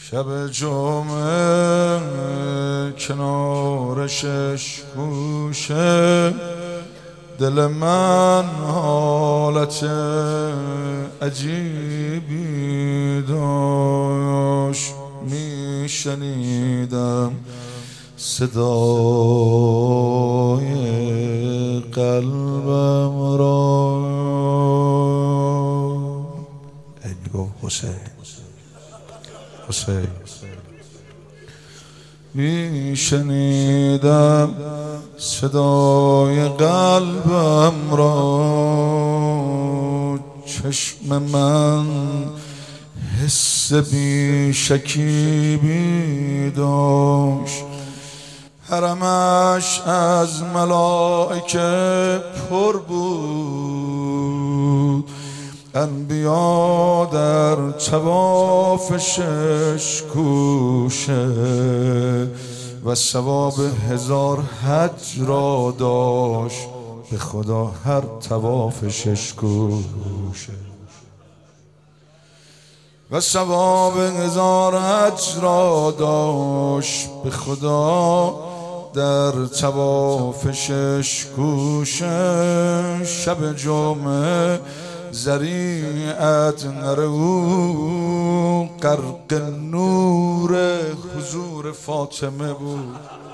شب جمعه کنار شش گوشه دل من حالت عجیبی داشت، میشنیدم صدای قلبم را. ای میگفت حسین حسین، میشنیدم صدای قلبم را. چشم من حس بی شکیبی داشت، حرمش از ملائکه پر بود، انبیا در طواف شش گوشه و ثواب 1000 حج را داشت به خدا هر طواف شش گوشه، و ثواب 1000 حج را داشت به خدا در طواف شش گوشه. شب جمعه ذریعت نر او غرق نور حضور فاطمه بود.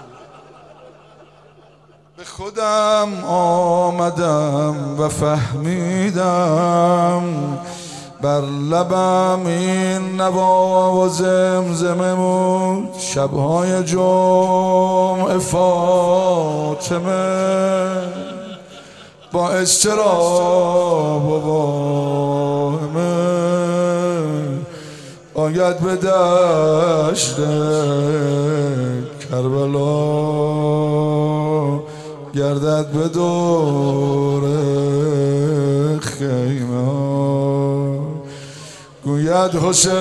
به خودم آمدم و فهمیدم بر لبم این نوا و زمزمه بود. شبهای جمعه فاطمه با اضطراب و واهمه آید به دشت کربلا، گردد به دور خیمه، گوید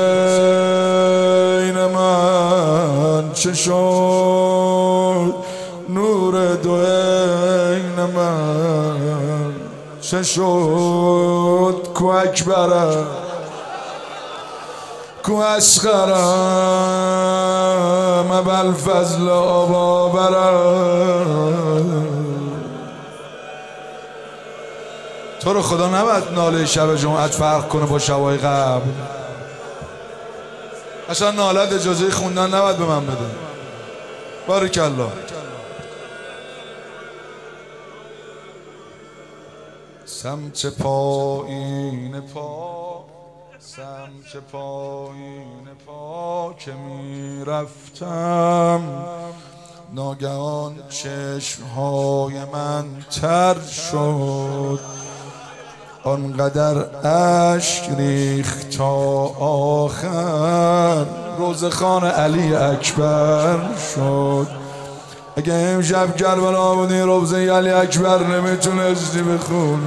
حسین من چه شد، نور دو عین من چه شد، کو اکبرم کو اصغرم ابوالفضل آبابرم. تو رو خدا نباید ناله شب جمعت فرق کنه با شبای قبل. اصلا نالت اجازه خوندن نباید به من بده. بارکالله. سمت پایین پا، سمت پایین پا که میرفتم، ناگهان چشمهای من تر شد، آنقدر اشک ریخت تا آخر روزخان علی اکبر شد. اگه امشب کربلا بودی روزه علی اکبر نمیتونستی بخونی.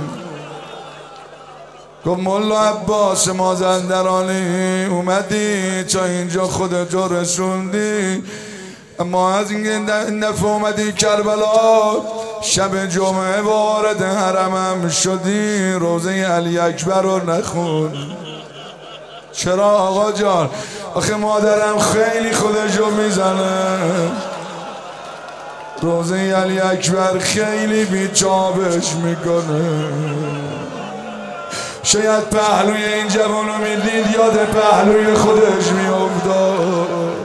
گفت مولا عباس مازندرانی اومدی تا اینجا خودتو رسوندی، اما از این دفعه اومدی کربلا، شب جمعه وارد حرمم شدی، روزه علی اکبر رو نخون. چرا آقا جان؟ آخه مادرم خیلی خودشو میزنه، روزه علی اکبر خیلی بیچابش میکنه. شاید پهلوی این جوانو میدید یاد پهلوی خودش میافتاد.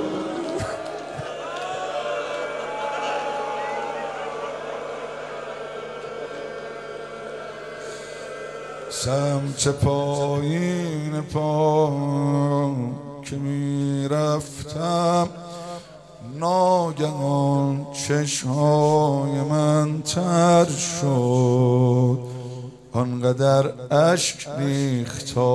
سمت پایین پا که میرفتم، ناگهان چشمهای من تر شد، آنقدر اشک ریخت تا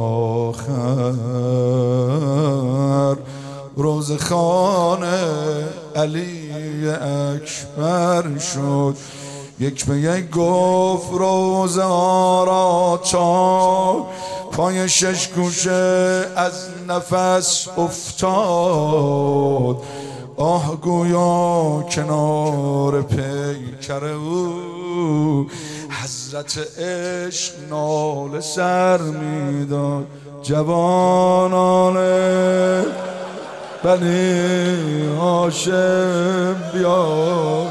آخر روزخان علی اکبر شد. یک به یک گفت روزه ها را تا پای شش گوشه از نفس افتاد، آه گویا کنار پیکر او حضرت عشق ناله سر میداد. جوانان بنی هاشم بیا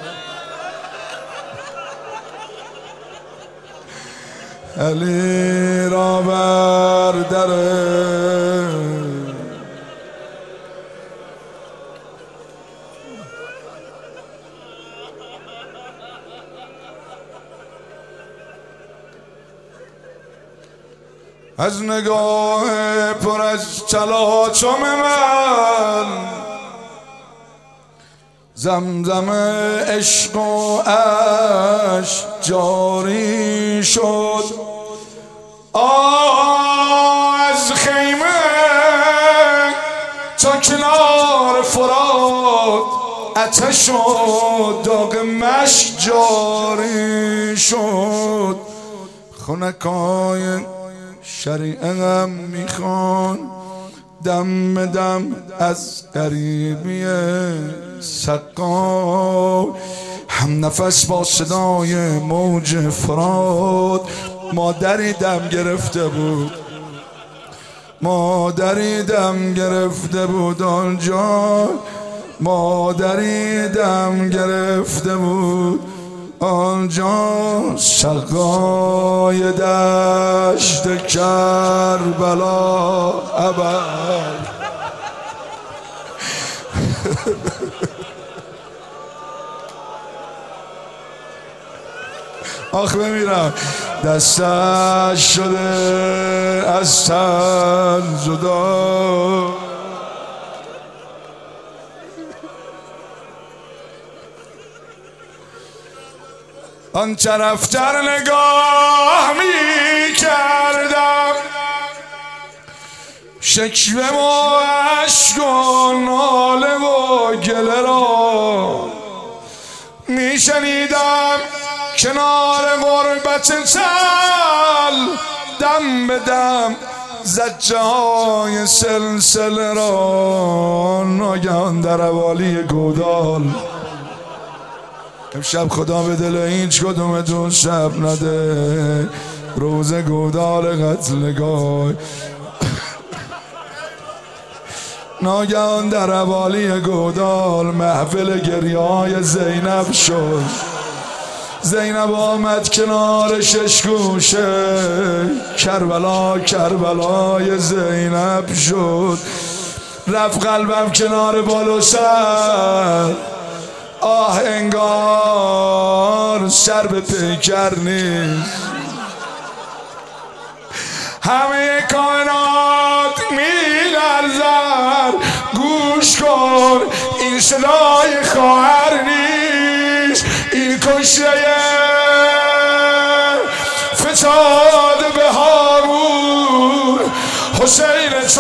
علی را بر دره از نگاه پر از تلاطم من زمزم عشق و عشق جاری شد. از خیمه تا کنار فرات آتش و داغ مشک جاری شد. خنکای شریعه میخوان دم به دم از غریبی سقا هم نفس با صدای موج فرات. مادری دم گرفته بود، مادری دم گرفته بود آنجا، مادری دم گرفته بود آنجا. سقای دشت کربلا ابد آخ بمیرم. دستش شده از تن جدا، آن طرفتر نگاه می کردم، شکوه و اشک و ناله و گله را می شنیدم کنار غربت تل. دم به دم زجه های سلسله را ناگهان در حوالی گودال. امشب خدا به دل هیچ کدومتون شب نده، روز گودال قتلگاه. ناگهان در حوالی گودال محفل گریه های زینب شد. زینب آمد کنار شش گوشه، کربلا کربلای زینب شد. رفت قلبم کنار بال و سر، آه انگار سر به پیکر نیست. همه کائنات میلرزد، گوش کن این صدای خواهر نیست. این کشته فتاده به هامون حسین تو،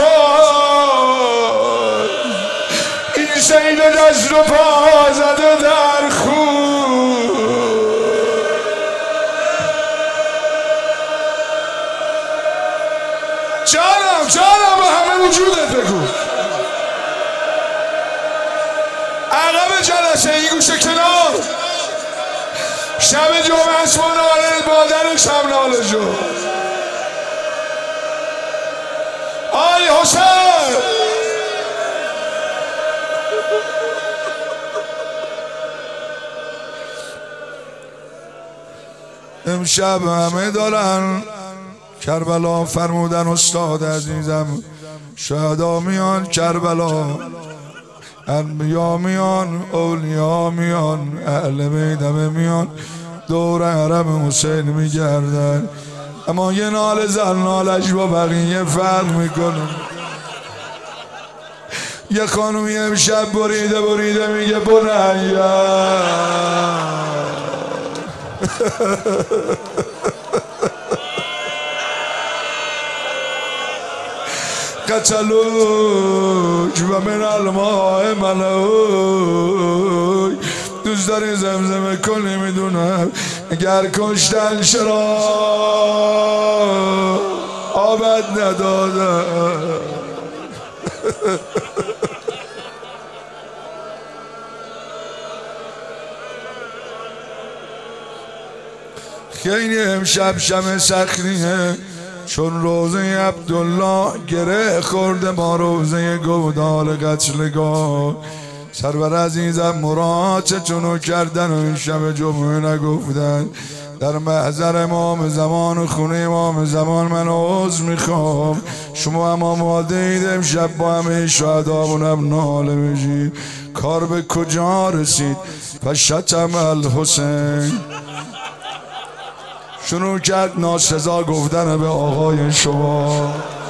این سیل دست و پا زده در خون. جانم جانم به همه وجودت بگو. عقب جلسه این گوشه کنار، شب جمعه است با ناله مادرش هم ناله جون. آی حسین امشب همه دارن کربلا فرمودن استاد عزیزم. شهدا میان کربلا، انبیا میان، اولیا میان، اهل بیت میان، دور حرم حسین میگردن. اما یه نال زن نالش با بقیه فرق میکنه. یه خانومی امشب بریده میگه بنیا قتلوک و من الماء ملوک. دوست داری زمزمه کنی میدونم، اگر کشتن چرا آبت ندادم. خیلی امشب شب سخنیه، چون روزه عبدالله گره خورده با روزه گودال قتلگاه. سرور عزیزم مراد چونو کردن و این شب جمعه نگفتن. در محضر امام زمان و خونه امام زمان من عذر میخوام. شما هم آماده اید امشب با همه شهدامونم ناله بشید. کار به کجا رسید؟ فشتم الحسین شروع کرد ناسزا گفتن به آقای شما.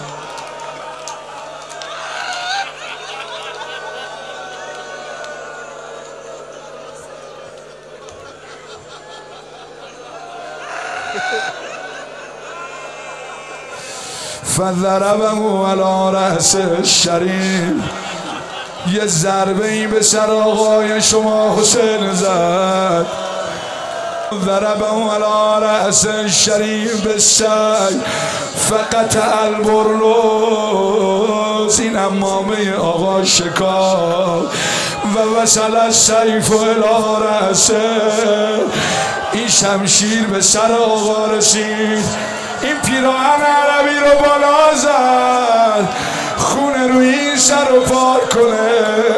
فضربه علی رأس الشریف، یه ضربه این به سر آقای شما حسین زد. ضربه علی رأس الشریف بالسیف فقطع البرنوس، این امامه آقا شکاف و وصل السیف الی رأسه، این شمشیر به سر آقا رسید. این پیراهن عربی رو بالا زد خونه روی این سر رو پاک کنه.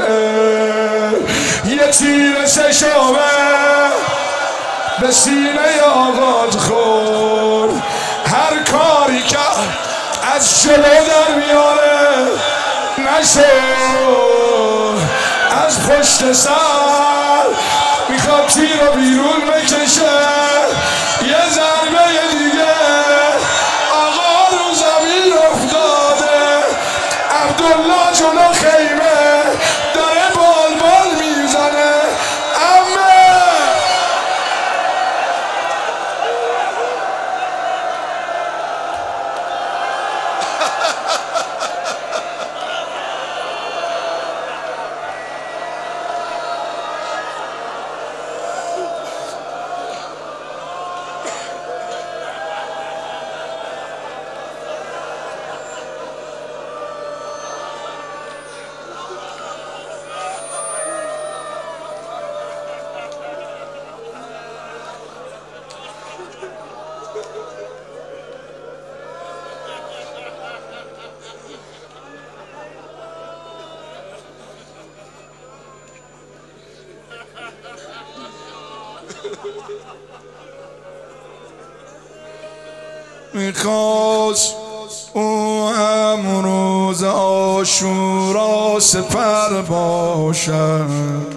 یه تیر سشامه به سینه آقا خورد. هر کاری که از جلو در میاره نشد، از پشت سر میخواد تیر رو بیرون بکشه. یه ضربه دیگه آقا رو زمین افتاده. عبدالله جلو خیمه داره بال بال میزنه. میخواست او هم روز عاشورا سپر باشد،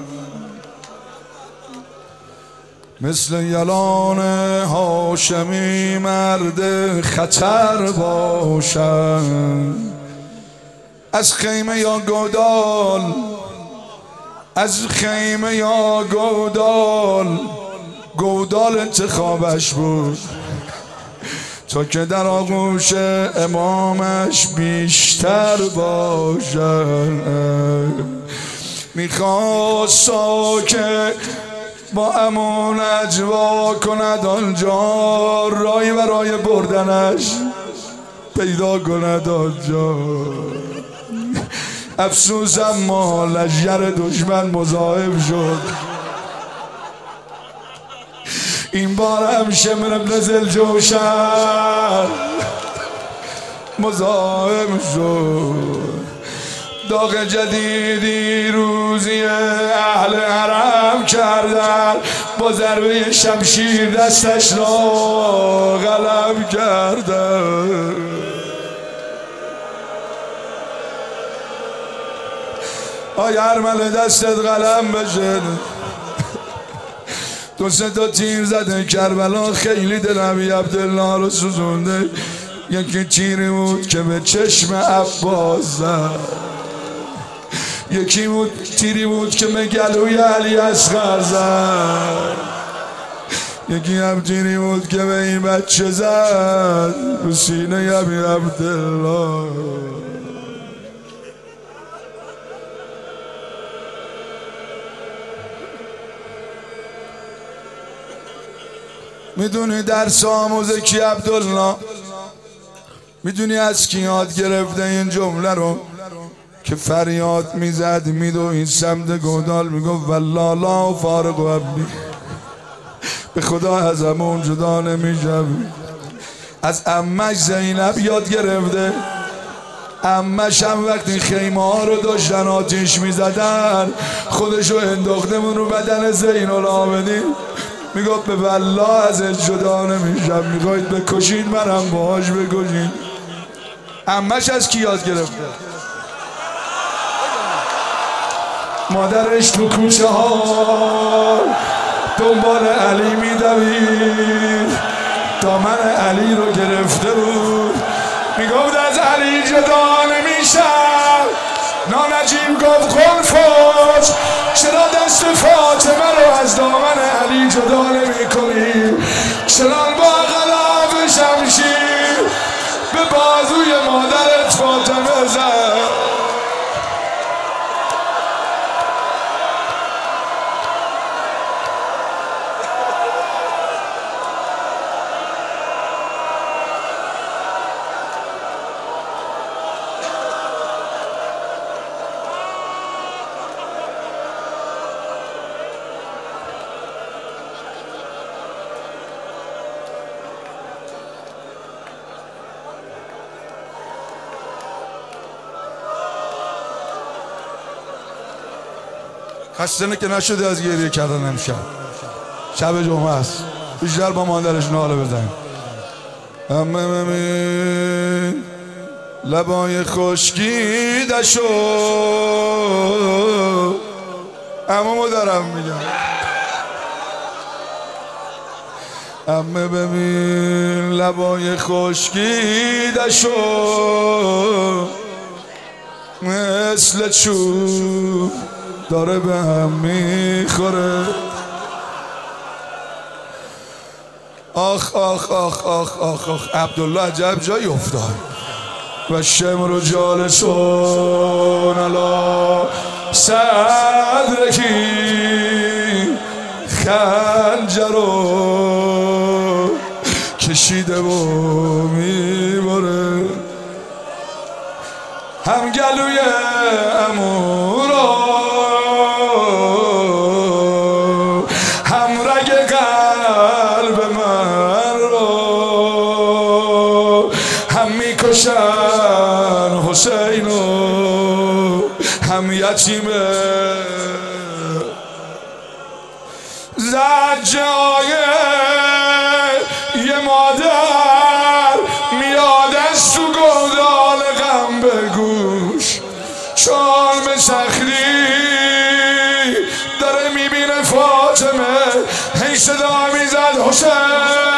مثل یلان هاشمی مرد خطر باشد. از خیمه یا گودال، از خیمه یا گودال، گودال انتخابش بود تا که در آغوش امامش بیشتر باشد. میخواست که با امان اجوا کند آنجا، رای برای بردنش پیدا کند آنجا. افسوس اما لشکر دشمن مضاعف شد. این بار هم شمر ابن ذوالجوشن مضاعف شد. داغ جدیدی روزی اهل حرم کردن، با ضربه شمشیر دستش را قلم کردن. آی ارمله دستت قلم بشه. دو سه تا تیر زده کربلا، خیلی دل ابی عبدالله رو سوزونده. یکی تیری بود که به چشم عباس زد، یکی تیری بود که به گلوی علی اصغر زد، یکی هم تیری بود که به این بچه زد رو سینه ابی عبدالله. میدونی درس آموزه کی عبدالله؟ میدونی از کی یاد گرفته این جمله رو؟ که فریاد میزد میدو این سمت گودال میگفت والله لا فارق عبدی، به خدا از همون جدا نمیشم. از عمش زینب یاد گرفته. عمش هم وقتی خیمه ها رو داشتن آتیش میزدن خودشو انداخته رو بدن زین العابدین، میگفت به والله ازت جدا نمیشم، میخواید بکشین منم باهاش بکشین. عمش از کی یاد گرفته؟ مادرش تو کوچه ها دنبال علی میدوید، دامن علی رو گرفته بود، میگفت از علی جدا نمیشم. نانجیم گفت خلفاش چرا دست فاطمه رو از دامن علی جدا نمی کنی؟ چرا با غلاف شمشیر به بازوی مادرت فاطمه زد؟ خسته که نشده از گریه کردن امشب، شب جمعه است، بیشتر با مادرش ناله بزنیم. امه ببین لبای خشکیده شو، عمومو دارم میگم. امه ببین لبای خشکیده شو، مثل چوب داره به هم میخوره. آخ آخ آخ آخ آخ آخ عبدالله عجب جایی افتاد. و شمر جالسون علا صدرکی خنجرو کشیده و میبره، هم گلوی امورا میکشن حسینو، هم یتیمه زجای یه مادر میاد از تو گودال غم به گوش، چون به سختی داره میبینه فاطمه، هی صدا میزد حسین